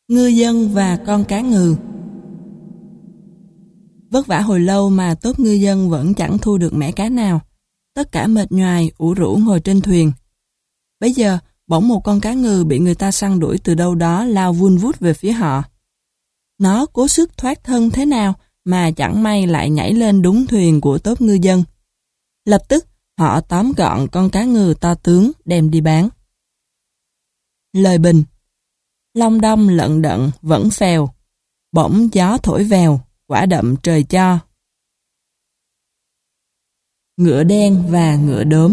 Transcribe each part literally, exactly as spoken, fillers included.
Ngư dân và con cá ngừ. Vất vả hồi lâu mà tốp ngư dân vẫn chẳng thu được mẻ cá nào. Tất cả mệt nhoài, ủ rũ ngồi trên thuyền. Bấy giờ, bỗng một con cá ngừ bị người ta săn đuổi từ đâu đó lao vun vút về phía họ. Nó cố sức thoát thân thế nào mà chẳng may lại nhảy lên đúng thuyền của tốp ngư dân. Lập tức, họ tóm gọn con cá ngừ to tướng đem đi bán. Lời bình: long đong lận đận vẫn phèo, bỗng gió thổi vèo, quả đậm trời cho. Ngựa đen và ngựa đốm.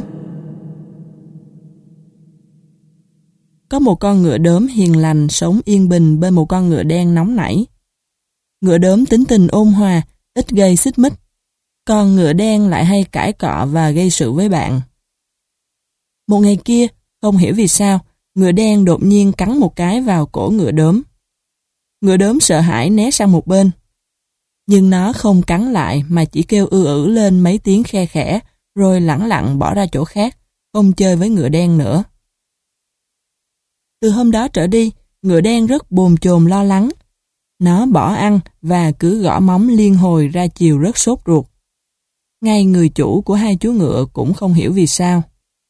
Có một con ngựa đốm hiền lành sống yên bình bên một con ngựa đen nóng nảy. Ngựa đốm tính tình ôn hòa, ít gây xích mích. Còn ngựa đen lại hay cãi cọ và gây sự với bạn. Một ngày kia, không hiểu vì sao, ngựa đen đột nhiên cắn một cái vào cổ ngựa đốm. Ngựa đốm sợ hãi né sang một bên. Nhưng nó không cắn lại mà chỉ kêu ư ử lên mấy tiếng khe khẽ, rồi lẳng lặng bỏ ra chỗ khác, không chơi với ngựa đen nữa. Từ hôm đó trở đi, ngựa đen rất bồn chồn lo lắng. Nó bỏ ăn và cứ gõ móng liên hồi ra chiều rất sốt ruột. Ngay người chủ của hai chú ngựa cũng không hiểu vì sao.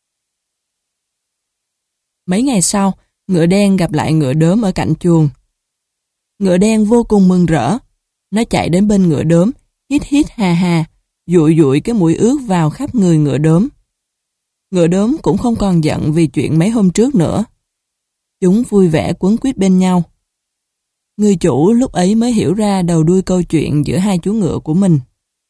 Mấy ngày sau, ngựa đen gặp lại ngựa đốm ở cạnh chuồng. Ngựa đen vô cùng mừng rỡ. Nó chạy đến bên ngựa đốm, hít hít hà hà, dụi dụi cái mũi ướt vào khắp người ngựa đốm. Ngựa đốm cũng không còn giận vì chuyện mấy hôm trước nữa. Chúng vui vẻ quấn quýt bên nhau. Người chủ lúc ấy mới hiểu ra đầu đuôi câu chuyện giữa hai chú ngựa của mình.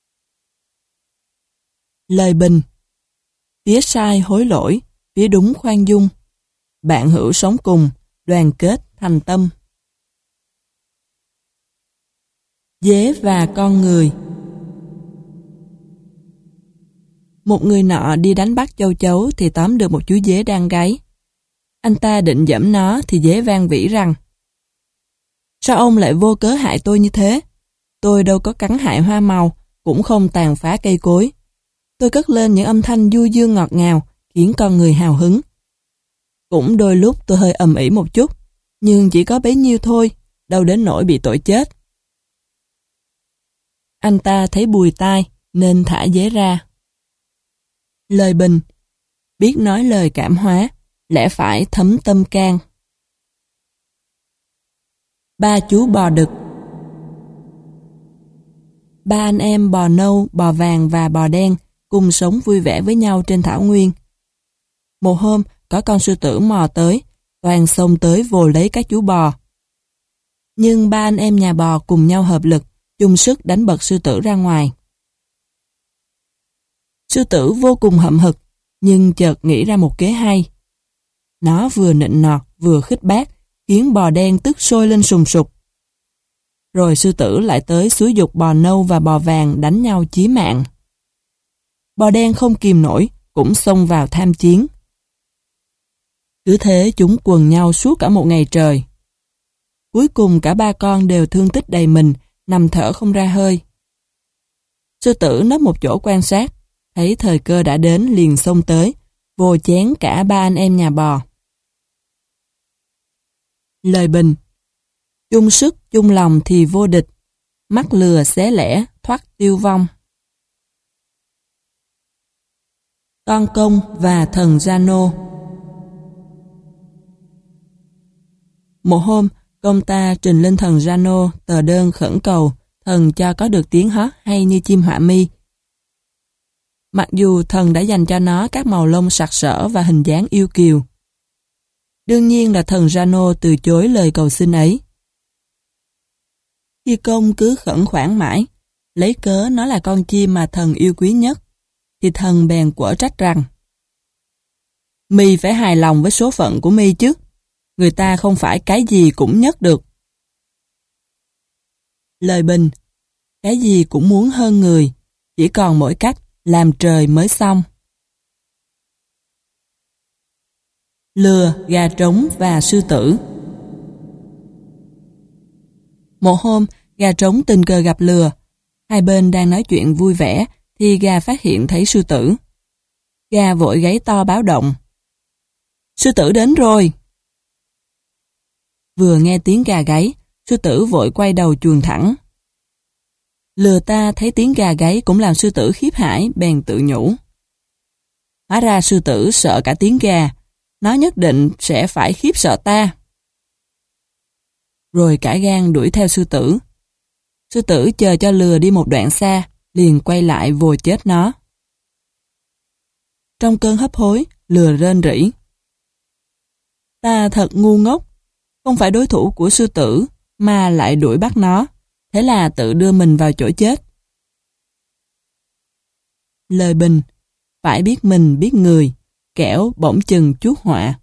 Lời bình: phía sai hối lỗi, phía đúng khoan dung. Bạn hữu sống cùng, đoàn kết thành tâm. Dế và con người. Một người nọ đi đánh bắt châu chấu thì tóm được một chú dế đang gáy. Anh ta định giẫm nó thì dế vang vỉ rằng: sao ông lại vô cớ hại tôi như thế? Tôi đâu có cắn hại hoa màu, cũng không tàn phá cây cối. Tôi cất lên những âm thanh du dương ngọt ngào, khiến con người hào hứng. Cũng đôi lúc tôi hơi ầm ĩ một chút, nhưng chỉ có bấy nhiêu thôi, đâu đến nỗi bị tội chết. Anh ta thấy bùi tai, nên thả dế ra. Lời bình: biết nói lời cảm hóa, lẽ phải thấm tâm can. Ba chú bò đực. Ba anh em bò nâu, bò vàng và bò đen cùng sống vui vẻ với nhau trên thảo nguyên. Một hôm, có con sư tử mò tới, toàn xông tới vồ lấy các chú bò. Nhưng ba anh em nhà bò cùng nhau hợp lực, chung sức đánh bật sư tử ra ngoài. Sư tử vô cùng hậm hực, nhưng chợt nghĩ ra một kế hay. Nó vừa nịnh nọt, vừa khích bác, khiến bò đen tức sôi lên sùng sục. Rồi sư tử lại tới xúi giục bò nâu và bò vàng đánh nhau chí mạng. Bò đen không kìm nổi, cũng xông vào tham chiến. Cứ thế chúng quần nhau suốt cả một ngày trời. Cuối cùng cả ba con đều thương tích đầy mình, nằm thở không ra hơi. Sư tử nấp một chỗ quan sát, thấy thời cơ đã đến liền xông tới, vồ chén cả ba anh em nhà bò. Lời bình: chung sức chung lòng thì vô địch, mắc lừa xé lẻ thoát tiêu vong. Con công và thần Giano. Một hôm, công ta trình lên thần Giano tờ đơn khẩn cầu thần cho có được tiếng hót hay như chim họa mi. Mặc dù thần đã dành cho nó các màu lông sặc sỡ và hình dáng yêu kiều. Đương nhiên là thần Giano từ chối lời cầu xin ấy. Khi công cứ khẩn khoản mãi, lấy cớ nó là con chim mà thần yêu quý nhất, thì thần bèn quở trách rằng: mi phải hài lòng với số phận của mi chứ, người ta không phải cái gì cũng nhất được. Lời bình: cái gì cũng muốn hơn người, chỉ còn mỗi cách làm trời mới xong. Lừa, gà trống và sư tử. Một hôm, gà trống tình cờ gặp lừa. Hai bên đang nói chuyện vui vẻ thì gà phát hiện thấy sư tử. Gà vội gáy to báo động: sư tử đến rồi! Vừa nghe tiếng gà gáy, sư tử vội quay đầu chuồn thẳng. Lừa ta thấy tiếng gà gáy cũng làm sư tử khiếp hãi, bèn tự nhủ. Hóa ra sư tử sợ cả tiếng gà, nó nhất định sẽ phải khiếp sợ ta. Rồi cả gan đuổi theo sư tử. Sư tử chờ cho lừa đi một đoạn xa, liền quay lại vồ chết nó. Trong cơn hấp hối, lừa rên rỉ. Ta thật ngu ngốc, không phải đối thủ của sư tử, mà lại đuổi bắt nó, thế là tự đưa mình vào chỗ chết. Lời bình, phải biết mình biết người, kẻo bỗng chừng chuốc họa.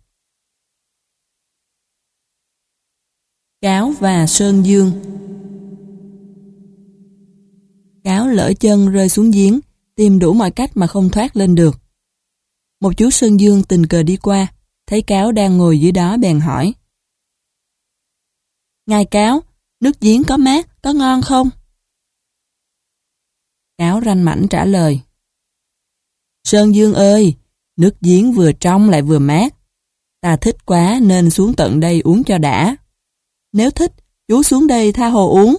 Cáo và Sơn Dương. Cáo lỡ chân rơi xuống giếng, tìm đủ mọi cách mà không thoát lên được. Một chú Sơn Dương tình cờ đi qua, thấy Cáo đang ngồi dưới đó bèn hỏi. Ngài Cáo, nước giếng có mát, có ngon không? Cáo ranh mãnh trả lời. Sơn Dương ơi, nước giếng vừa trong lại vừa mát. Ta thích quá nên xuống tận đây uống cho đã. Nếu thích, chú xuống đây tha hồ uống.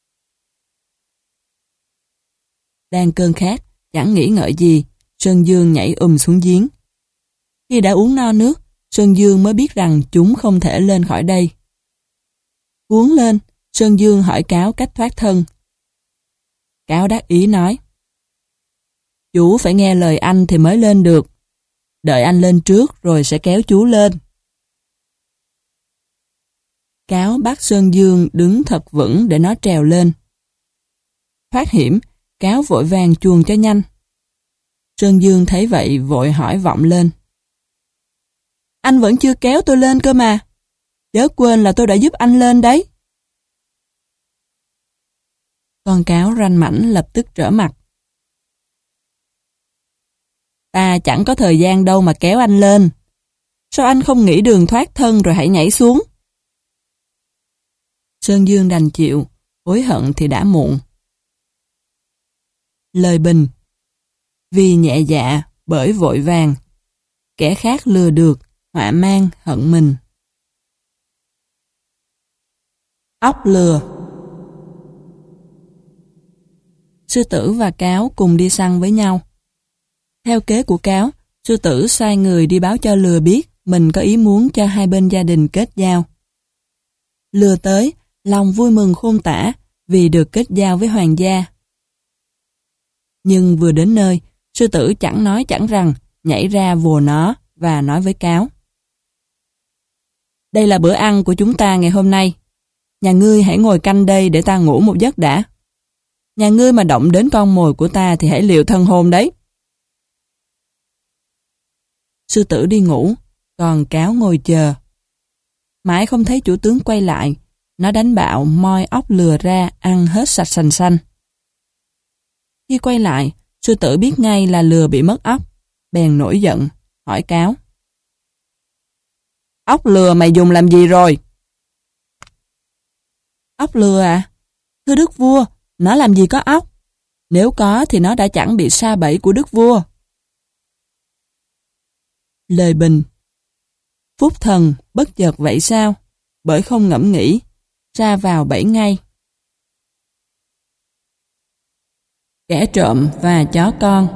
Đang cơn khát, chẳng nghĩ ngợi gì, Sơn Dương nhảy ùm xuống giếng. Khi đã uống no nước, Sơn Dương mới biết rằng chúng không thể lên khỏi đây. Cuốn lên, Sơn Dương hỏi Cáo cách thoát thân. Cáo đắc ý nói. Chú phải nghe lời anh thì mới lên được. Đợi anh lên trước rồi sẽ kéo chú lên. Cáo bắt Sơn Dương đứng thật vững để nó trèo lên. Thoát hiểm, Cáo vội vàng chuồn cho nhanh. Sơn Dương thấy vậy vội hỏi vọng lên. Anh vẫn chưa kéo tôi lên cơ mà. Chớ quên là tôi đã giúp anh lên đấy. Con Cáo ranh mãnh lập tức trở mặt. Ta chẳng có thời gian đâu mà kéo anh lên. Sao anh không nghĩ đường thoát thân rồi hãy nhảy xuống? Sơn Dương đành chịu, hối hận thì đã muộn. Lời bình. Vì nhẹ dạ, bởi vội vàng. Kẻ khác lừa được, họa mang hận mình. Ốc lừa. Sư tử và Cáo cùng đi săn với nhau. Theo kế của Cáo, sư tử sai người đi báo cho lừa biết mình có ý muốn cho hai bên gia đình kết giao. Lừa tới, lòng vui mừng khôn tả vì được kết giao với hoàng gia. Nhưng vừa đến nơi, sư tử chẳng nói chẳng rằng, nhảy ra vồ nó và nói với Cáo. Đây là bữa ăn của chúng ta ngày hôm nay. Nhà ngươi hãy ngồi canh đây để ta ngủ một giấc đã. Nhà ngươi mà động đến con mồi của ta thì hãy liệu thân hồn đấy. Sư tử đi ngủ, còn Cáo ngồi chờ. Mãi không thấy chủ tướng quay lại, nó đánh bạo moi ốc lừa ra ăn hết sạch sành xanh. Khi quay lại, sư tử biết ngay là lừa bị mất ốc, bèn nổi giận, hỏi Cáo. Ốc lừa mày dùng làm gì rồi? Ốc lừa à? Thưa đức vua, nó làm gì có ốc? Nếu có thì nó đã chẳng bị sa bẫy của đức vua. Lời bình. Phúc thần bất chợt vậy sao? Bởi không ngẫm nghĩ, ra vào bẫy ngay. Kẻ trộm và chó con.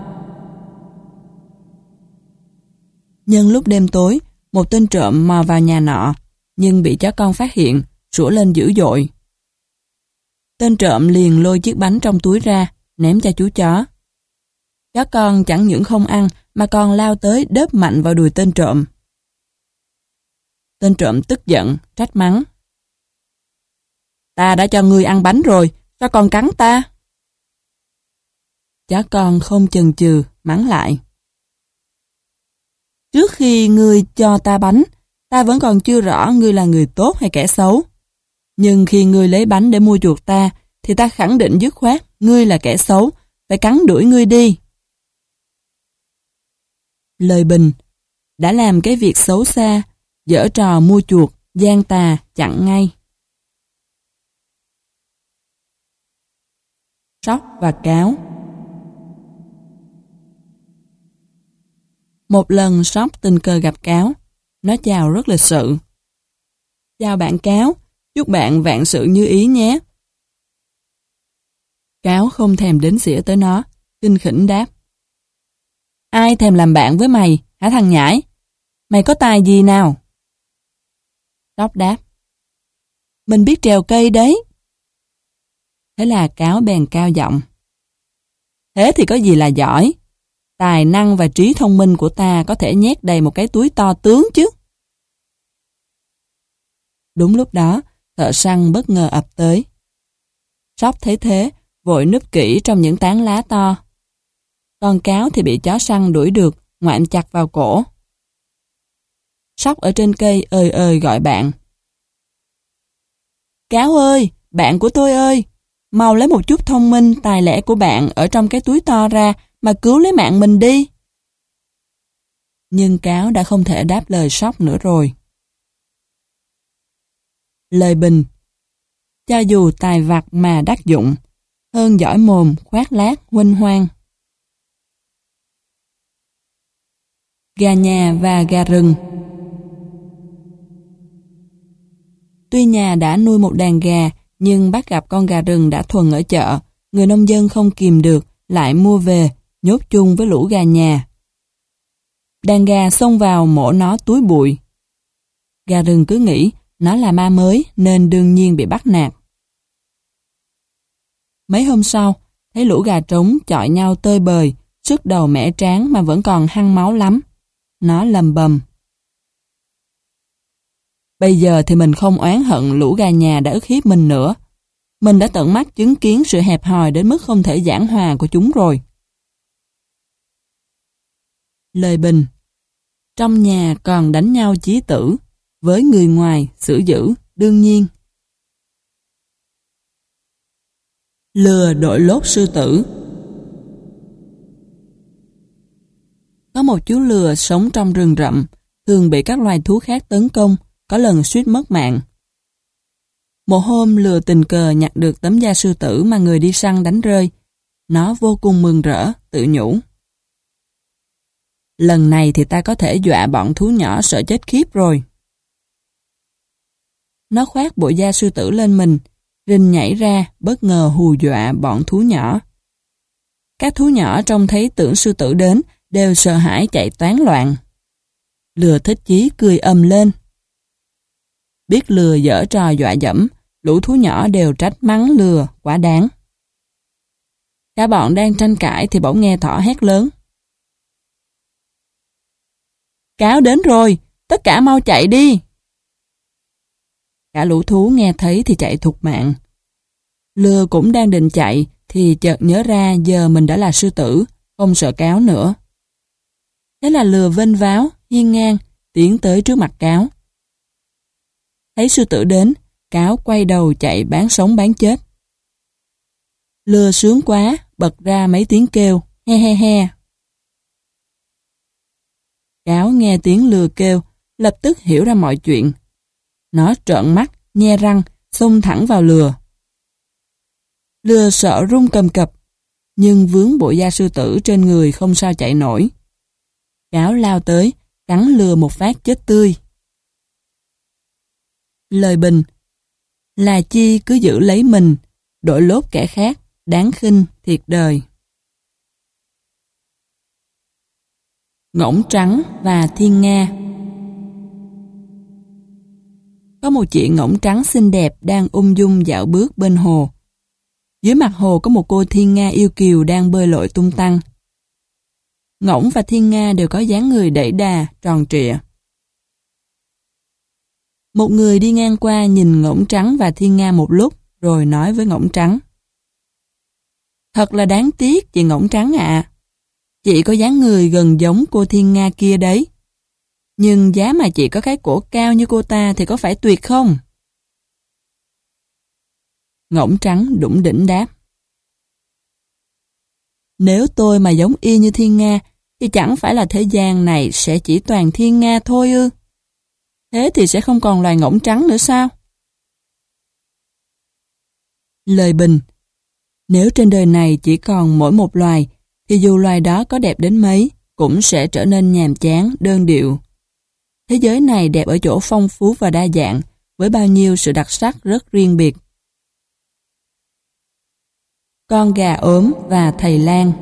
Nhân lúc đêm tối, một tên trộm mò vào nhà nọ, nhưng bị chó con phát hiện, sủa lên dữ dội. Tên trộm liền lôi chiếc bánh trong túi ra, ném cho chú chó. Chó con chẳng những không ăn, mà còn lao tới đớp mạnh vào đùi tên trộm. Tên trộm tức giận, trách mắng. Ta đã cho ngươi ăn bánh rồi, sao còn cắn ta? Chó con không chần chừ, mắng lại. Trước khi ngươi cho ta bánh, ta vẫn còn chưa rõ ngươi là người tốt hay kẻ xấu. Nhưng khi ngươi lấy bánh để mua chuộc ta, thì ta khẳng định dứt khoát ngươi là kẻ xấu, phải cắn đuổi ngươi đi. Lời bình. Đã làm cái việc xấu xa, giở trò mua chuộc, gian tà, chặn ngay. Sóc và Cáo. Một lần Sóc tình cờ gặp Cáo, nó chào rất lịch sự. Chào bạn Cáo, chúc bạn vạn sự như ý nhé. Cáo không thèm đến xỉa tới nó, khinh khỉnh đáp. Ai thèm làm bạn với mày, hả thằng nhãi? Mày có tài gì nào? Sóc đáp. Mình biết trèo cây đấy. Thế là Cáo bèn cao giọng. Thế thì có gì là giỏi? Tài năng và trí thông minh của ta có thể nhét đầy một cái túi to tướng chứ. Đúng lúc đó, thợ săn bất ngờ ập tới. Sóc thấy thế, vội núp kỹ trong những tán lá to. Con Cáo thì bị chó săn đuổi được, ngoạm chặt vào cổ. Sóc ở trên cây ơi ơi gọi bạn. Cáo ơi, bạn của tôi ơi, mau lấy một chút thông minh, tài lẻ của bạn ở trong cái túi to ra mà cứu lấy mạng mình đi. Nhưng Cáo đã không thể đáp lời Sóc nữa rồi. Lời bình. Cho dù tài vặt mà đắc dụng, hơn giỏi mồm, khoác lác, huênh hoang. Gà nhà và gà rừng. Tuy nhà đã nuôi một đàn gà, nhưng bắt gặp con gà rừng đã thuần ở chợ, người nông dân không kìm được, lại mua về, nhốt chung với lũ gà nhà. Đàn gà xông vào mổ nó túi bụi. Gà rừng cứ nghĩ nó là ma mới nên đương nhiên bị bắt nạt. Mấy hôm sau, thấy lũ gà trống chọi nhau tơi bời, sức đầu mẻ tráng mà vẫn còn hăng máu lắm. Nó lầm bầm. Bây giờ thì mình không oán hận lũ gà nhà đã ức hiếp mình nữa. Mình đã tận mắt chứng kiến sự hẹp hòi đến mức không thể giảng hòa của chúng rồi. Lời bình. Trong nhà còn đánh nhau chí tử, với người ngoài xử dữ, đương nhiên. Lừa đội lốt sư tử. Có một chú lừa sống trong rừng rậm, thường bị các loài thú khác tấn công, có lần suýt mất mạng. Một hôm lừa tình cờ nhặt được tấm da sư tử mà người đi săn đánh rơi. Nó vô cùng mừng rỡ, tự nhủ. Lần này thì ta có thể dọa bọn thú nhỏ sợ chết khiếp rồi. Nó khoác bộ da sư tử lên mình, rình nhảy ra, bất ngờ hù dọa bọn thú nhỏ. Các thú nhỏ trông thấy tưởng sư tử đến, đều sợ hãi chạy toán loạn. Lừa thích chí cười ầm lên. Biết lừa giở trò dọa dẫm, lũ thú nhỏ đều trách mắng lừa, quá đáng. Cả bọn đang tranh cãi thì bỗng nghe thỏ hét lớn. Cáo đến rồi, tất cả mau chạy đi. Cả lũ thú nghe thấy thì chạy thục mạng. Lừa cũng đang định chạy thì chợt nhớ ra giờ mình đã là sư tử, không sợ cáo nữa. Thế là lừa vênh váo, hiên ngang, tiến tới trước mặt cáo. Thấy sư tử đến, cáo quay đầu chạy bán sống bán chết. Lừa sướng quá, bật ra mấy tiếng kêu, he he he. Cáo nghe tiếng lừa kêu, lập tức hiểu ra mọi chuyện. Nó trợn mắt, nhe răng, xông thẳng vào lừa. Lừa sợ run cầm cập, nhưng vướng bộ da sư tử trên người không sao chạy nổi. Cáo lao tới, cắn lừa một phát chết tươi. Lời bình. Là chi cứ giữ lấy mình, đội lốt kẻ khác, đáng khinh thiệt đời. Ngỗng trắng và thiên nga. Có một chị ngỗng trắng xinh đẹp đang ung dung dạo bước bên hồ. Dưới mặt hồ có một cô thiên nga yêu kiều đang bơi lội tung tăng. Ngỗng và thiên nga đều có dáng người đẩy đà, tròn trịa. Một người đi ngang qua nhìn ngỗng trắng và thiên nga một lúc, rồi nói với ngỗng trắng. Thật là đáng tiếc chị ngỗng trắng ạ. Chị có dáng người gần giống cô thiên nga kia đấy. Nhưng giá mà chị có cái cổ cao như cô ta thì có phải tuyệt không? Ngỗng trắng đủng đỉnh đáp. Nếu tôi mà giống y như thiên nga, thì chẳng phải là thế gian này sẽ chỉ toàn thiên nga thôi ư? Thế thì sẽ không còn loài ngỗng trắng nữa sao? Lời bình. Nếu trên đời này chỉ còn mỗi một loài, thì dù loài đó có đẹp đến mấy, cũng sẽ trở nên nhàm chán, đơn điệu. Thế giới này đẹp ở chỗ phong phú và đa dạng, với bao nhiêu sự đặc sắc rất riêng biệt. Con gà ốm và thầy lang.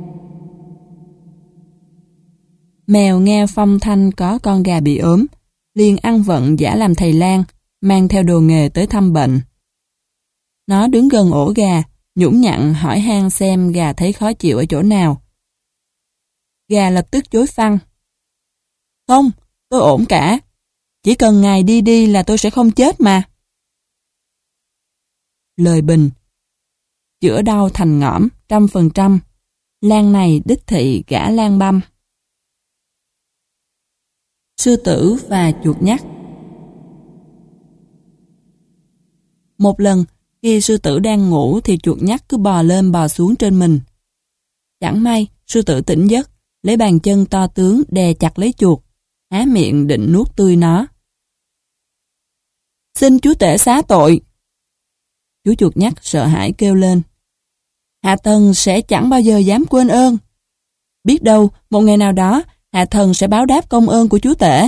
Mèo nghe phong thanh có con gà bị ốm, liền ăn vận giả làm thầy lang, mang theo đồ nghề tới thăm bệnh. Nó đứng gần ổ gà, nhũng nhặn hỏi han xem gà thấy khó chịu ở chỗ nào. Gà lập tức chối phăng. Không, tôi ổn cả. Chỉ cần ngài đi đi là tôi sẽ không chết mà. Lời bình. Chữa đau thành ngõm, trăm phần trăm. Lang này đích thị gã lang băm. Sư tử và chuột nhắt. Một lần, khi sư tử đang ngủ thì chuột nhắt cứ bò lên bò xuống trên mình. Chẳng may, sư tử tỉnh giấc, lấy bàn chân to tướng đè chặt lấy chuột, há miệng định nuốt tươi nó. Xin chúa tể xá tội. Chú chuột nhắt sợ hãi kêu lên. Hạ thần sẽ chẳng bao giờ dám quên ơn. Biết đâu, một ngày nào đó, hạ thần sẽ báo đáp công ơn của chúa tể.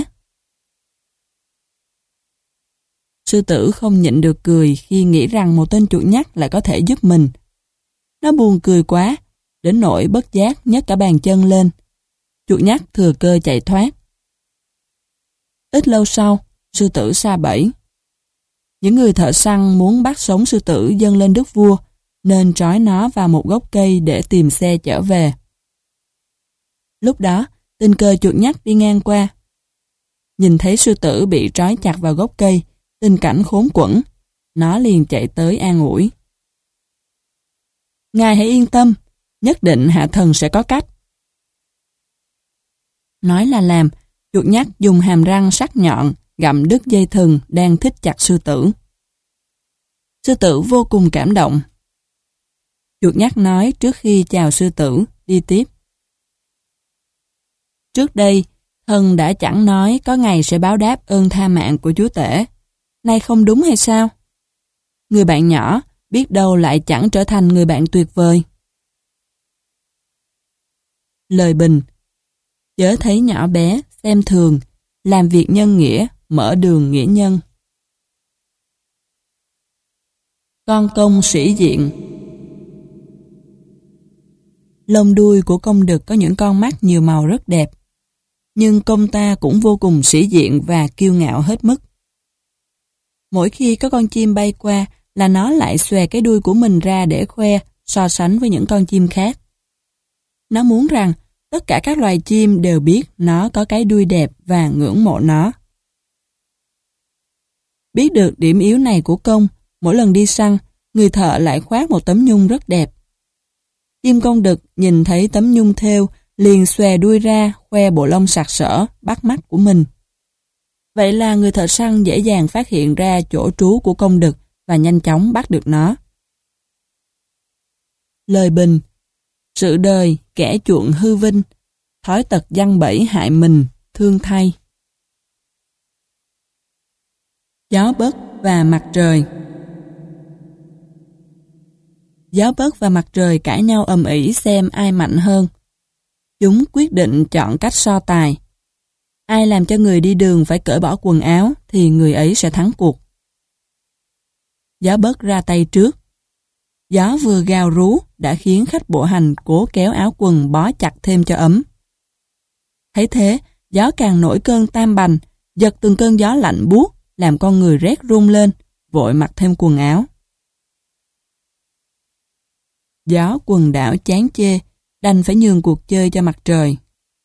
Sư tử không nhịn được cười khi nghĩ rằng một tên chuột nhắt lại có thể giúp mình. Nó buồn cười quá, đến nỗi bất giác nhấc cả bàn chân lên. Chuột nhắt thừa cơ chạy thoát. Ít lâu sau, sư tử sa bẫy. Những người thợ săn muốn bắt sống sư tử dâng lên đức vua, nên trói nó vào một gốc cây để tìm xe chở về. Lúc đó, tình cờ chuột nhắt đi ngang qua. Nhìn thấy sư tử bị trói chặt vào gốc cây, tình cảnh khốn quẫn, nó liền chạy tới an ủi. Ngài hãy yên tâm, nhất định hạ thần sẽ có cách. Nói là làm, chuột nhắt dùng hàm răng sắc nhọn gặm đứt dây thừng đang thít chặt sư tử. Sư tử vô cùng cảm động. Chuột nhắt nói trước khi chào sư tử, đi tiếp. Trước đây, thần đã chẳng nói có ngày sẽ báo đáp ơn tha mạng của chúa tể. Nay không đúng hay sao? Người bạn nhỏ, biết đâu lại chẳng trở thành người bạn tuyệt vời. Lời bình. Chớ thấy nhỏ bé, xem thường, làm việc nhân nghĩa, mở đường nghĩa nhân. Con công sĩ diện. Lông đuôi của công đực có những con mắt nhiều màu rất đẹp. Nhưng công ta cũng vô cùng sĩ diện và kiêu ngạo hết mức. Mỗi khi có con chim bay qua là nó lại xòe cái đuôi của mình ra để khoe, so sánh với những con chim khác. Nó muốn rằng tất cả các loài chim đều biết nó có cái đuôi đẹp và ngưỡng mộ nó. Biết được điểm yếu này của công, mỗi lần đi săn, người thợ lại khoác một tấm nhung rất đẹp. Chim công đực nhìn thấy tấm nhung thêu, liền xòe đuôi ra, khoe bộ lông sặc sỡ, bắt mắt của mình. Vậy là người thợ săn dễ dàng phát hiện ra chỗ trú của công đực và nhanh chóng bắt được nó. Lời bình. Sự đời, kẻ chuộng hư vinh, thói tật giăng bẫy hại mình, thương thay. Gió bấc và mặt trời. Gió bấc và mặt trời cãi nhau ầm ĩ xem ai mạnh hơn. Chúng quyết định chọn cách so tài. Ai làm cho người đi đường phải cởi bỏ quần áo thì người ấy sẽ thắng cuộc. Gió bấc ra tay trước. Gió vừa gào rú đã khiến khách bộ hành cố kéo áo quần bó chặt thêm cho ấm. Thấy thế, gió càng nổi cơn tam bành, giật từng cơn gió lạnh buốt, làm con người rét run lên, vội mặc thêm quần áo. Gió quần đảo chán chê, đành phải nhường cuộc chơi cho mặt trời.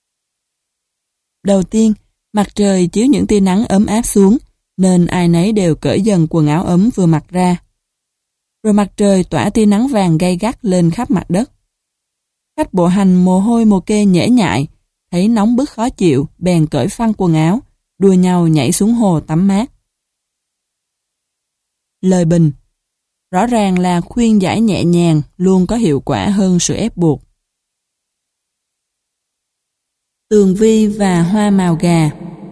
Đầu tiên, mặt trời chiếu những tia nắng ấm áp xuống, nên ai nấy đều cởi dần quần áo ấm vừa mặc ra. Rồi mặt trời tỏa tia nắng vàng gay gắt lên khắp mặt đất. Khách bộ hành mồ hôi mồ kê nhễ nhại, thấy nóng bức khó chịu, bèn cởi phăng quần áo, đua nhau nhảy xuống hồ tắm mát. Lời bình. Rõ ràng là khuyên giải nhẹ nhàng luôn có hiệu quả hơn sự ép buộc. Tường vi và hoa màu gà.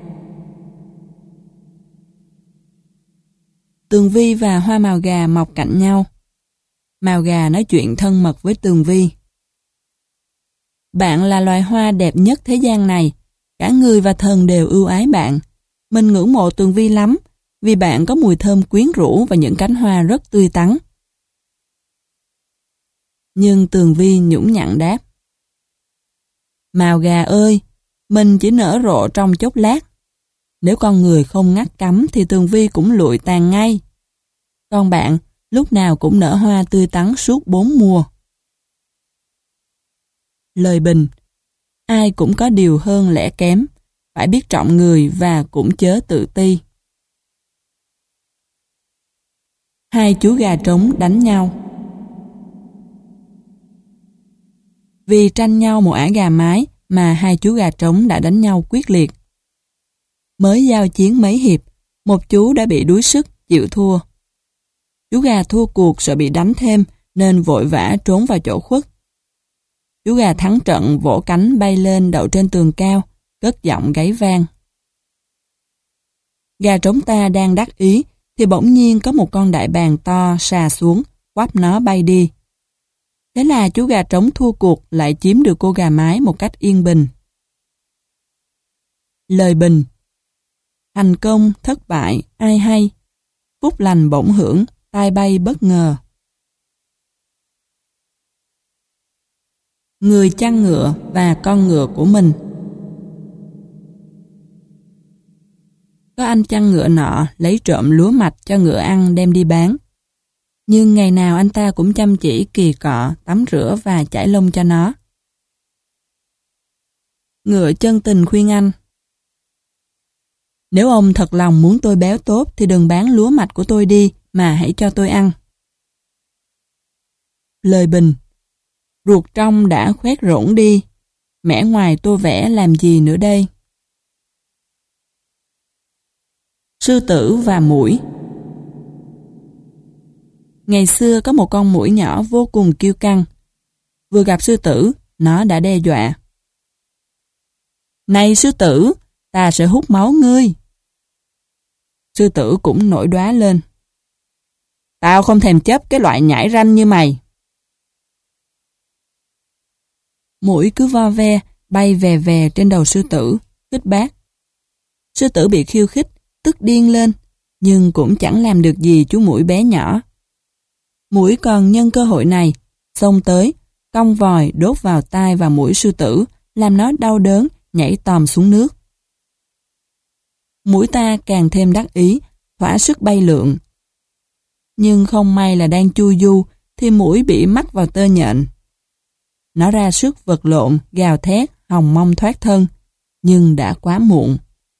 Tường vi và hoa màu gà mọc cạnh nhau. Màu gà nói chuyện thân mật với tường vi. Bạn là loài hoa đẹp nhất thế gian này. Cả người và thần đều ưu ái bạn. Mình ngưỡng mộ tường vi lắm, vì bạn có mùi thơm quyến rũ và những cánh hoa rất tươi tắn. Nhưng Tường Vi nhũng nhặn đáp: Mào gà ơi, mình chỉ nở rộ trong chốc lát. Nếu con người không ngắt cắm thì Tường Vi cũng lụi tàn ngay. Còn bạn, lúc nào cũng nở hoa tươi tắn suốt bốn mùa. Lời bình: Ai cũng có điều hơn lẽ kém, phải biết trọng người và cũng chớ tự ti. Hai chú gà trống đánh nhau. Vì tranh nhau một ả gà mái mà hai chú gà trống đã đánh nhau quyết liệt. Mới giao chiến mấy hiệp, một chú đã bị đuối sức, chịu thua. Chú gà thua cuộc sợ bị đánh thêm nên vội vã trốn vào chỗ khuất. Chú gà thắng trận vỗ cánh bay lên đậu trên tường cao, cất giọng gáy vang. Gà trống ta đang đắc ý thì bỗng nhiên có một con đại bàng to xà xuống, quắp nó bay đi. Thế là chú gà trống thua cuộc lại chiếm được cô gà mái một cách yên bình. Lời bình: Thành công, thất bại, ai hay. Phúc lành bổng hưởng, tai bay bất ngờ. Người chăn ngựa và con ngựa của mình. Có anh chăn ngựa nọ lấy trộm lúa mạch cho ngựa ăn đem đi bán. Nhưng ngày nào anh ta cũng chăm chỉ kỳ cọ, tắm rửa và chải lông cho nó. Ngựa chân tình khuyên anh: Nếu ông thật lòng muốn tôi béo tốt thì đừng bán lúa mạch của tôi đi mà hãy cho tôi ăn. Lời bình: Ruột trong đã khoét rỗng đi, mẻ ngoài tô vẽ làm gì nữa đây. Sư tử và muỗi. Ngày xưa có một con muỗi nhỏ vô cùng kiêu căng. Vừa gặp sư tử, nó đã đe dọa: Này sư tử, ta sẽ hút máu ngươi. Sư tử cũng nổi đoá lên: Tao không thèm chấp cái loại nhãi ranh như mày. Muỗi cứ vo ve, bay vè vè trên đầu sư tử, khích bác. Sư tử bị khiêu khích, tức điên lên, nhưng cũng chẳng làm được gì chú muỗi bé nhỏ. Muỗi còn nhân cơ hội này, xông tới, cong vòi đốt vào tai và mũi sư tử, làm nó đau đớn, nhảy tòm xuống nước. Muỗi ta càng thêm đắc ý, thỏa sức bay lượn. Nhưng không may là đang chu du, thì muỗi bị mắc vào tơ nhện. Nó ra sức vật lộn, gào thét, hòng mong thoát thân, nhưng đã quá muộn.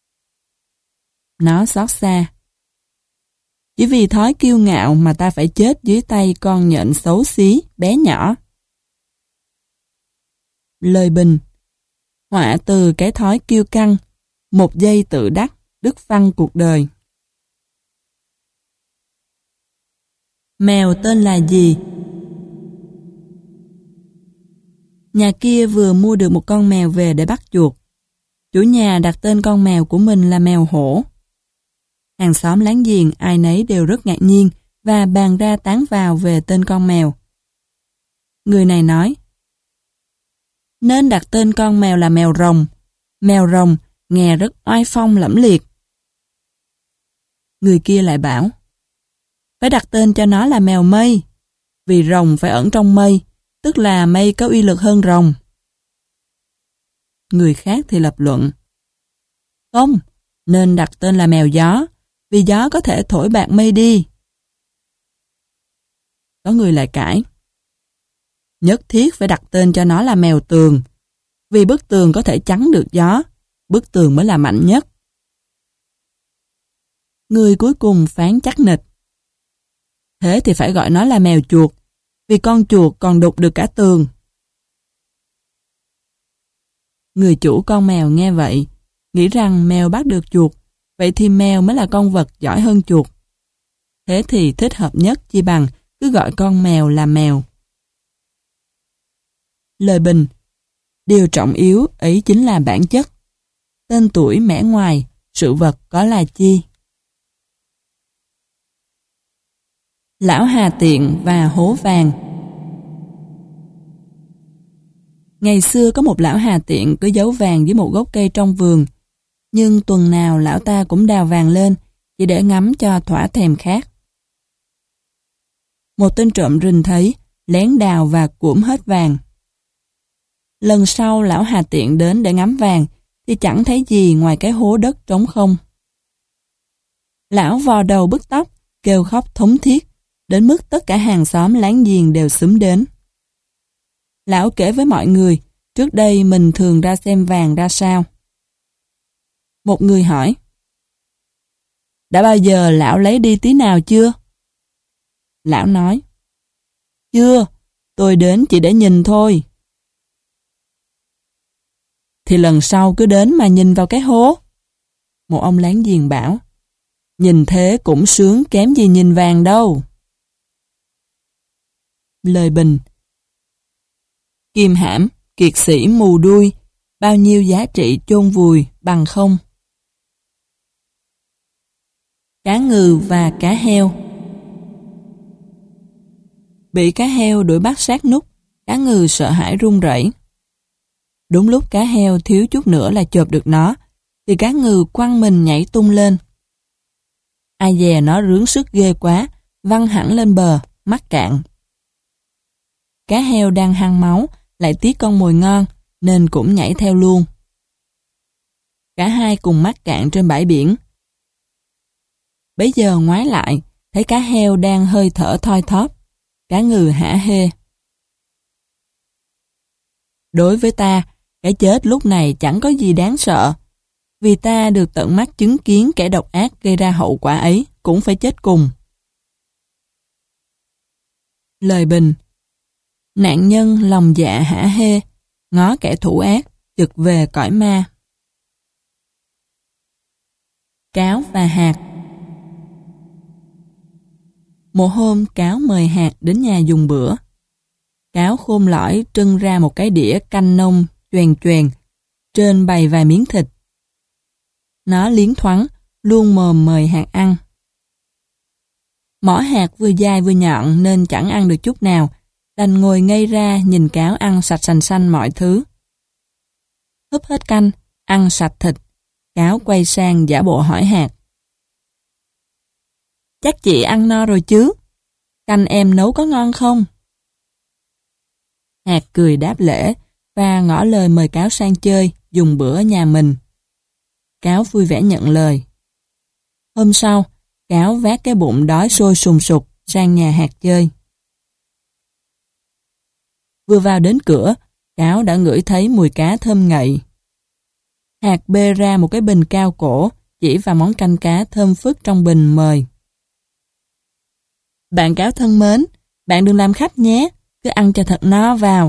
Nó xót xa: Chỉ vì thói kiêu ngạo mà ta phải chết dưới tay con nhện xấu xí, bé nhỏ. Lời bình: Họa từ cái thói kiêu căng, một giây tự đắc, đứt phăng cuộc đời. Mèo tên là gì? Nhà kia vừa mua được một con mèo về để bắt chuột. Chủ nhà đặt tên con mèo của mình là mèo hổ. Hàng xóm láng giềng ai nấy đều rất ngạc nhiên và bàn ra tán vào về tên con mèo. Người này nói: Nên đặt tên con mèo là mèo rồng. Mèo rồng nghe rất oai phong lẫm liệt. Người kia lại bảo: Phải đặt tên cho nó là mèo mây, vì rồng phải ẩn trong mây, tức là mây có uy lực hơn rồng. Người khác thì lập luận: Không, nên đặt tên là mèo gió, vì gió có thể thổi bạt mây đi. Có người lại cãi: Nhất thiết phải đặt tên cho nó là mèo tường, vì bức tường có thể chắn được gió, bức tường mới là mạnh nhất. Người cuối cùng phán chắc nịch: Thế thì phải gọi nó là mèo chuột, vì con chuột còn đục được cả tường. Người chủ con mèo nghe vậy, nghĩ rằng mèo bắt được chuột, vậy thì mèo mới là con vật giỏi hơn chuột. Thế thì thích hợp nhất chi bằng cứ gọi con mèo là mèo. Lời bình: Điều trọng yếu ấy chính là bản chất. Tên tuổi mẻ ngoài, sự vật có là chi. Lão Hà Tiện và Hố Vàng. Ngày xưa có một lão Hà Tiện cứ giấu vàng dưới một gốc cây trong vườn, nhưng tuần nào lão ta cũng đào vàng lên, chỉ để ngắm cho thỏa thèm khát. Một tên trộm rình thấy, lén đào và cuỗm hết vàng. Lần sau lão Hà Tiện đến để ngắm vàng, thì chẳng thấy gì ngoài cái hố đất trống không. Lão vò đầu bứt tóc, kêu khóc thống thiết, đến mức tất cả hàng xóm láng giềng đều xúm đến. Lão kể với mọi người, trước đây mình thường ra xem vàng ra sao. Một người hỏi, đã bao giờ lão lấy đi tí nào chưa? Lão nói, chưa, tôi đến chỉ để nhìn thôi. Thì lần sau cứ đến mà nhìn vào cái hố. Một ông láng giềng bảo, nhìn thế cũng sướng kém gì nhìn vàng đâu. Lời bình, Kim hãm, kiệt sĩ mù đuôi, bao nhiêu giá trị chôn vùi bằng không. Cá ngừ và cá heo. Bị cá heo đuổi bắt sát nút, cá ngừ sợ hãi run rẩy. Đúng lúc cá heo thiếu chút nữa là chộp được nó, thì cá ngừ quăng mình nhảy tung lên. Ai dè nó rướn sức ghê quá, văng hẳn lên bờ, mắc cạn. Cá heo đang hăng máu, lại tiếc con mồi ngon, nên cũng nhảy theo luôn. Cả hai cùng mắc cạn trên bãi biển. Bấy giờ ngoái lại, thấy cá heo đang hơi thở thoi thóp, cá ngừ hả hê. Đối với ta, cái chết lúc này chẳng có gì đáng sợ, vì ta được tận mắt chứng kiến kẻ độc ác gây ra hậu quả ấy cũng phải chết cùng. Lời bình, nạn nhân lòng dạ hả hê, ngó kẻ thủ ác, chực về cõi ma. Cáo và hạt. Một hôm Cáo mời hạt đến nhà dùng bữa. Cáo khôn lõi trưng ra một cái đĩa canh nông choèn choèn, trên bày vài miếng thịt. Nó liến thoáng, luôn mồm mời hạt ăn. Mỏ hạt vừa dài vừa nhọn nên chẳng ăn được chút nào, đành ngồi ngây ra nhìn Cáo ăn sạch sành xanh mọi thứ. Húp hết canh, ăn sạch thịt, Cáo quay sang giả bộ hỏi hạt. Chắc chị ăn no rồi chứ? Canh em nấu có ngon không? Hạt cười đáp lễ và ngỏ lời mời Cáo sang chơi, dùng bữa ở nhà mình. Cáo vui vẻ nhận lời. Hôm sau, Cáo vác cái bụng đói sôi sùng sục sang nhà hạt chơi. Vừa vào đến cửa, Cáo đã ngửi thấy mùi cá thơm ngậy. Hạt bê ra một cái bình cao cổ, chỉ vào món canh cá thơm phức trong bình mời. Bạn Cáo thân mến, bạn đừng làm khách nhé, cứ ăn cho thật no vào.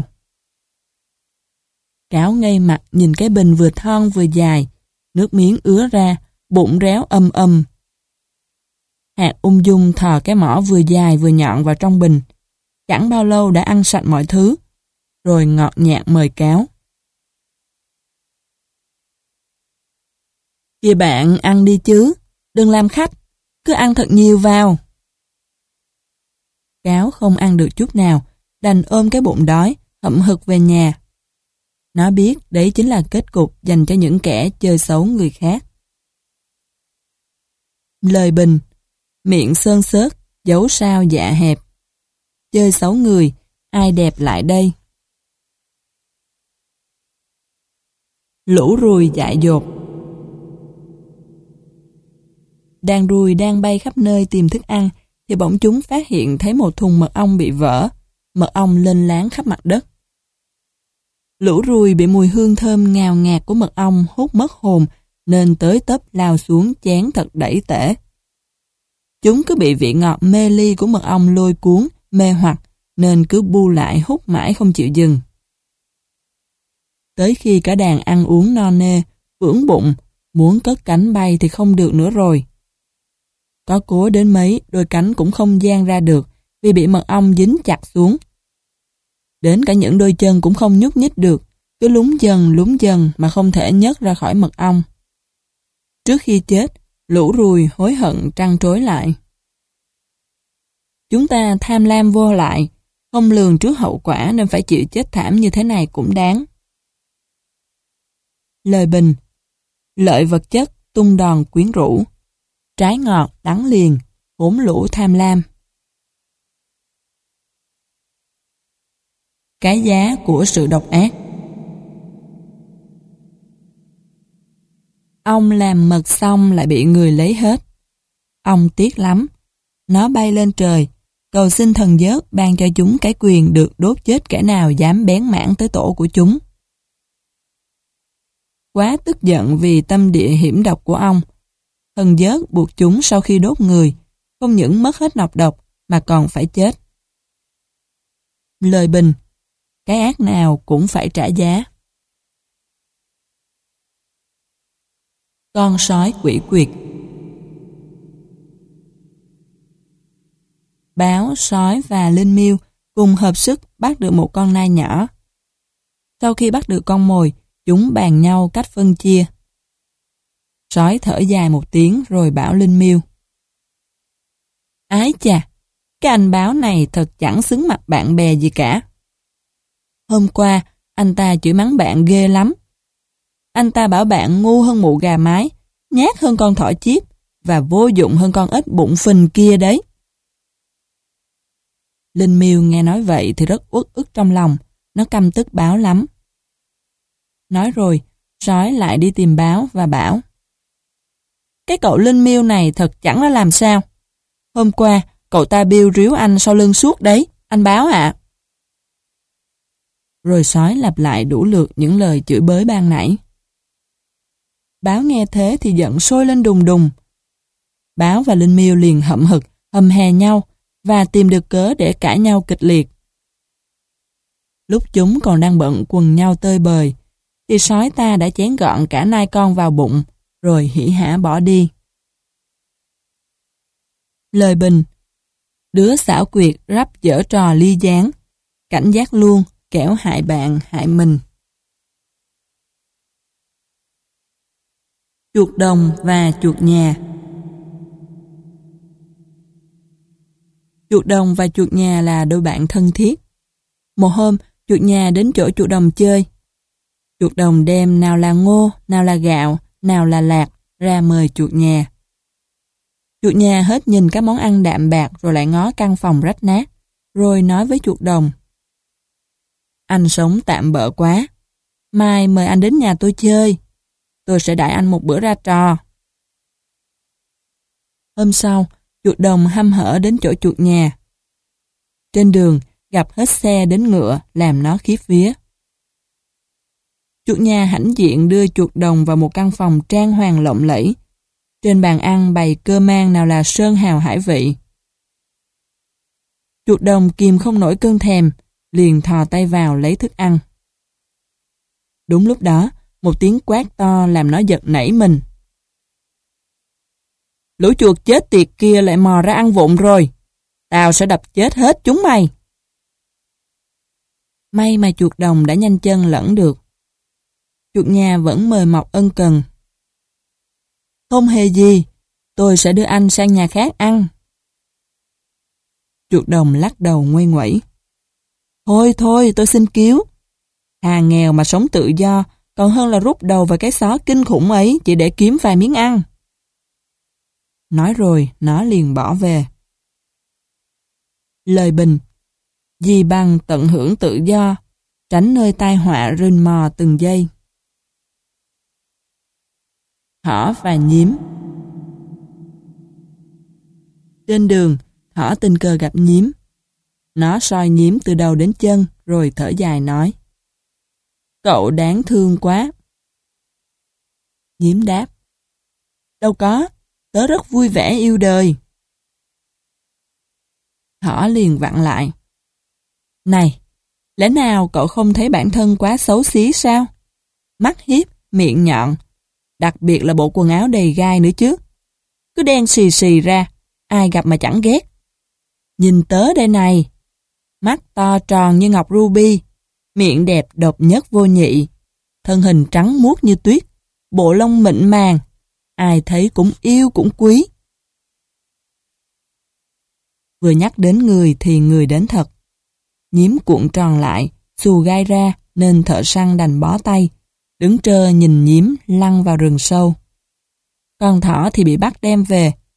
Cáo ngây mặt nhìn cái bình vừa thon vừa dài, nước miếng ứa ra, bụng réo âm âm. Hạt ung dung thò cái mỏ vừa dài vừa nhọn vào trong bình. Chẳng bao lâu đã ăn sạch mọi thứ, rồi ngọt nhạt mời Cáo. Kìa bạn ăn đi chứ, đừng làm khách, cứ ăn thật nhiều vào. Cáo không ăn được chút nào, đành ôm cái bụng đói, hậm hực về nhà. Nó biết đấy chính là kết cục dành cho những kẻ chơi xấu người khác. Lời bình, miệng sơn xớt, dấu sao dạ hẹp. Chơi xấu người, ai đẹp lại đây. Lũ ruồi dại dột. Đàn ruồi đang bay khắp nơi tìm thức ăn, thì bỗng chúng phát hiện thấy một thùng mật ong bị vỡ, mật ong lênh láng khắp mặt đất. Lũ ruồi bị mùi hương thơm ngào ngạt của mật ong hút mất hồn, nên tới tấp lao xuống chén thật đẩy tể. Chúng cứ bị vị ngọt mê ly của mật ong lôi cuốn, mê hoặc, nên cứ bu lại hút mãi không chịu dừng. Tới khi cả đàn ăn uống no nê, vững bụng, muốn cất cánh bay thì không được nữa rồi. Có cố đến mấy, đôi cánh cũng không dang ra được, vì bị mật ong dính chặt xuống. Đến cả những đôi chân cũng không nhúc nhích được, cứ lún dần lún dần mà không thể nhấc ra khỏi mật ong. Trước khi chết, lũ ruồi hối hận trăn trối lại. Chúng ta tham lam vô lại, không lường trước hậu quả nên phải chịu chết thảm như thế này cũng đáng. Lời bình, lợi vật chất tung đòn quyến rũ. trái ngọt, đắng liền, hỗn lũ tham lam. Cái giá của sự độc ác. Ông làm mật xong lại bị người lấy hết. Ông tiếc lắm. Nó bay lên trời, cầu xin thần giớt ban cho chúng cái quyền được đốt chết kẻ nào dám bén mảng tới tổ của chúng. Quá tức giận vì tâm địa hiểm độc của ông, thần giớt buộc chúng sau khi đốt người, không những mất hết nọc độc mà còn phải chết. Lời bình, cái ác nào cũng phải trả giá. Con sói quỷ quyệt. Báo, sói và linh miêu cùng hợp sức bắt được một con nai nhỏ. Sau khi bắt được con mồi, chúng bàn nhau cách phân chia. Sói thở dài một tiếng rồi bảo linh miêu: Ái chà, cái anh báo này thật chẳng xứng mặt bạn bè gì cả. Hôm qua, anh ta chửi mắng bạn ghê lắm. Anh ta bảo bạn ngu hơn mụ gà mái, nhát hơn con thỏ chíp và vô dụng hơn con ếch bụng phình kia đấy. Linh miêu nghe nói vậy thì rất uất ức trong lòng, nó căm tức báo lắm. Nói rồi, sói lại đi tìm báo và bảo: Cái cậu linh miêu này thật chẳng nó làm sao. Hôm qua, cậu ta biêu ríu anh sau lưng suốt đấy, anh báo ạ. À. Rồi sói lặp lại đủ lượt những lời chửi bới ban nãy. Báo nghe thế thì giận sôi lên đùng đùng. Báo và linh miêu liền hậm hực, hầm hè nhau và tìm được cớ để cãi nhau kịch liệt. Lúc chúng còn đang bận quần nhau tơi bời, thì sói ta đã chén gọn cả nai con vào bụng, rồi hỉ hả bỏ đi. Lời bình, đứa xảo quyệt rắp dở trò ly gián, cảnh giác luôn, kẻo hại bạn hại mình. Chuột đồng và chuột nhà. Chuột đồng và chuột nhà là đôi bạn thân thiết. Một hôm, chuột nhà đến chỗ chuột đồng chơi. Chuột đồng đem nào là ngô, nào là gạo, nào là lạc ra mời chuột nhà. Chuột nhà hết nhìn các món ăn đạm bạc rồi lại ngó căn phòng rách nát, rồi nói với chuột đồng: Anh sống tạm bợ quá. Mai mời anh đến nhà tôi chơi. Tôi sẽ đãi anh một bữa ra trò. Hôm sau, chuột đồng hăm hở đến chỗ chuột nhà. Trên đường, gặp hết xe đến ngựa làm nó khiếp vía. Chuột nhà hãnh diện đưa chuột đồng vào một căn phòng trang hoàng lộng lẫy. Trên bàn ăn bày cơ man nào là sơn hào hải vị. Chuột đồng kìm không nổi cơn thèm, liền thò tay vào lấy thức ăn. Đúng lúc đó, một tiếng quát to làm nó giật nảy mình. Lũ chuột chết tiệt kia lại mò ra ăn vụng rồi. Tao sẽ đập chết hết chúng mày. May mà chuột đồng đã nhanh chân lẫn được. Chuột nhà vẫn mời mọc ân cần. Không hề gì, tôi sẽ đưa anh sang nhà khác ăn. Chuột đồng lắc đầu nguây nguẩy. Thôi thôi, tôi xin cứu. Thà nghèo mà sống tự do, còn hơn là rút đầu vào cái xó kinh khủng ấy chỉ để kiếm vài miếng ăn. Nói rồi, nó liền bỏ về. Lời bình, vì bằng tận hưởng tự do, tránh nơi tai họa rình mò từng giây. Thỏ và nhím. Trên đường, thỏ tình cờ gặp nhím. Nó soi nhím từ đầu đến chân, rồi thở dài nói: Cậu đáng thương quá. Nhím đáp: Đâu có, tớ rất vui vẻ yêu đời. Thỏ liền vặn lại: Này, lẽ nào cậu không thấy bản thân quá xấu xí sao? Mắt hiếp, miệng nhọn, đặc biệt là bộ quần áo đầy gai nữa chứ. Cứ đen xì xì ra, ai gặp mà chẳng ghét. Nhìn tớ đây này, mắt to tròn như ngọc ruby, miệng đẹp độc nhất vô nhị, thân hình trắng muốt như tuyết, bộ lông mịn màng, ai thấy cũng yêu cũng quý. Vừa nhắc đến người thì người đến thật. Nhím cuộn tròn lại, xù gai ra nên thợ săn đành bó tay, đứng trơ nhìn nhím lăn vào rừng sâu. Con thỏ thì bị bắt đem về,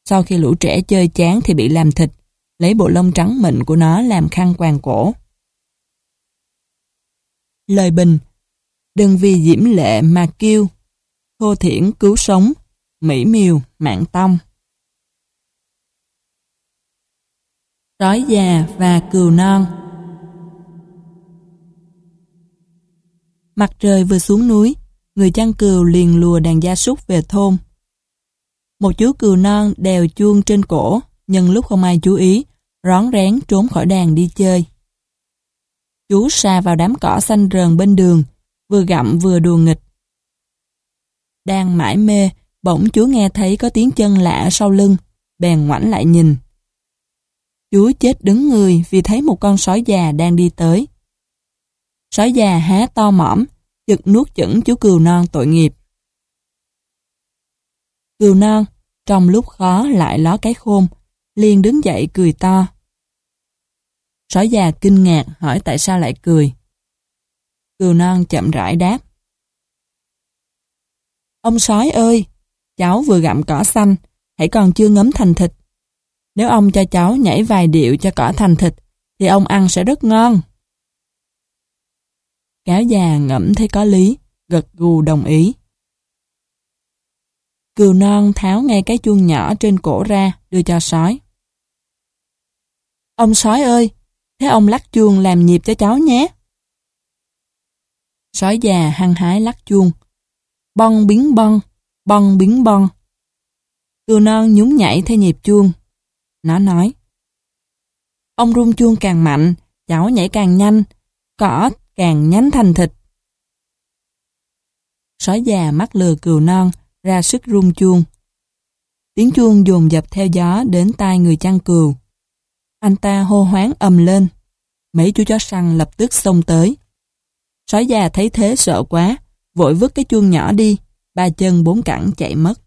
Sau khi lũ trẻ chơi chán thì bị làm thịt, lấy bộ lông trắng mịn của nó làm khăn quàng cổ. Lời bình: đừng vì diễm lệ mà kiêu, thô thiển cứu sống, mỹ miều mạng tông. Sói già và cừu non. Mặt trời vừa xuống núi, người chăn cừu liền lùa đàn gia súc về thôn. Một chú cừu non đèo chuông trên cổ, nhân lúc không ai chú ý, rón rén trốn khỏi đàn đi chơi. Chú sa vào đám cỏ xanh rờn bên đường, vừa gặm vừa đùa nghịch. Đang mải mê, bỗng chú nghe thấy có tiếng chân lạ ở sau lưng, bèn ngoảnh lại nhìn. Chú chết đứng người vì thấy một con sói già đang đi tới. Sói già há to mõm, chực nuốt chửng chú cừu non tội nghiệp. Cừu non, trong lúc khó lại ló cái khôn, liền đứng dậy cười to. Sói già kinh ngạc hỏi tại sao lại cười. Cừu non chậm rãi đáp: ông sói ơi, cháu vừa gặm cỏ xanh, hãy còn chưa ngấm thành thịt. Nếu ông cho cháu nhảy vài điệu cho cỏ thành thịt, thì ông ăn sẽ rất ngon. Cáo già ngẫm thấy có lý, gật gù đồng ý. Cừu non tháo ngay cái chuông nhỏ trên cổ ra, đưa cho sói. Ông sói ơi, thế ông lắc chuông làm nhịp cho cháu nhé. Sói già hăng hái lắc chuông. Bong biến bong, bong biến bong. Cừu non nhún nhảy theo nhịp chuông. Nó nói: ông rung chuông càng mạnh, cháu nhảy càng nhanh, cỏ càng nhánh thành thịt. Sói già mắc lừa cừu non, ra sức rung chuông. Tiếng chuông dồn dập theo gió đến tai người chăn cừu. Anh ta hô hoáng ầm lên. Mấy chú chó săn lập tức xông tới. Sói già thấy thế sợ quá, vội vứt cái chuông nhỏ đi, ba chân bốn cẳng chạy mất.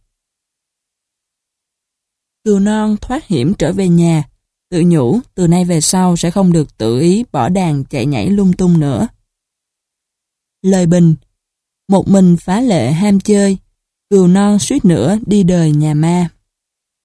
Cừu non thoát hiểm trở về nhà, tự nhủ từ nay về sau sẽ không được tự ý bỏ đàn chạy nhảy lung tung nữa. Lời bình: một mình phá lệ ham chơi, cừu non suýt nữa đi đời nhà ma.